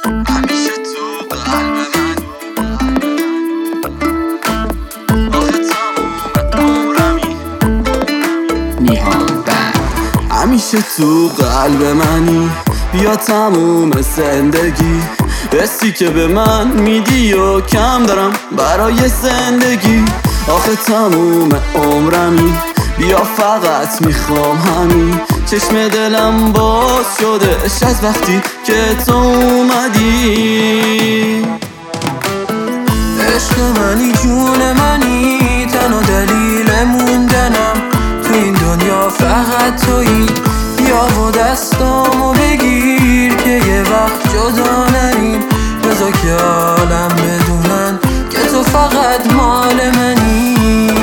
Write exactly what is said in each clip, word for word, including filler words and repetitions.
همیشه تو قلب من، آخه تموم عمرمی. نیهان بند. همیشه تو قلب منی، بیا تموم زندگی. حسی که به من میدی و کم دارم برای زندگی. آخه تموم عمرمی، بیا فقط میخوام همین. چشم دلم باز شده اش از وقتی که تو اومدی. عشق منی، جون منی، تنها دلیل موندنم تو این دنیا فقط تویی. بیا و دستامو بگیر که یه وقت جدا نریم. بذار که عالم بدونن که تو فقط مال منی.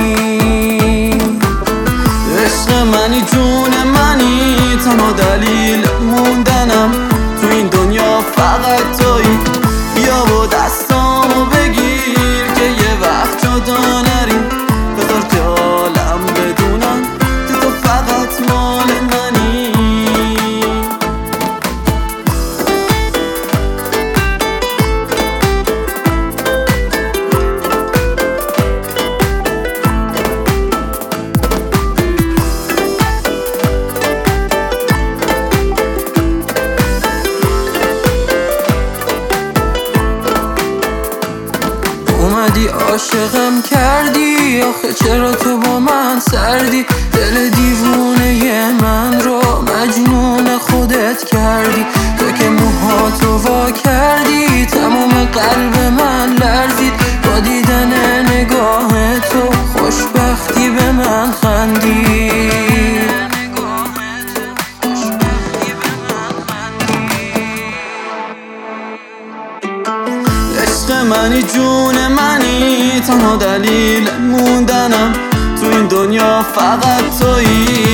عشق منی، جون منی، تنها دلیل موندنم تو این دنیا فقط تویی. بیا و دستامو بگیر که یه وقت جدا نریم. بذار که عالم بدونن که تو فقط مال منی. اومدی عاشقم کردی، آخه چرا تو با من سردی؟ دل دیوونه من رو مجنون خودت کردی. تو که موهاتو وا کردی، تموم قلب من لرزید. با دیدن نگاه تو خوشبختی به من خندی. عشق منی، جون منی، تنها دلیل موندنم تو این دنیا فقط تویی.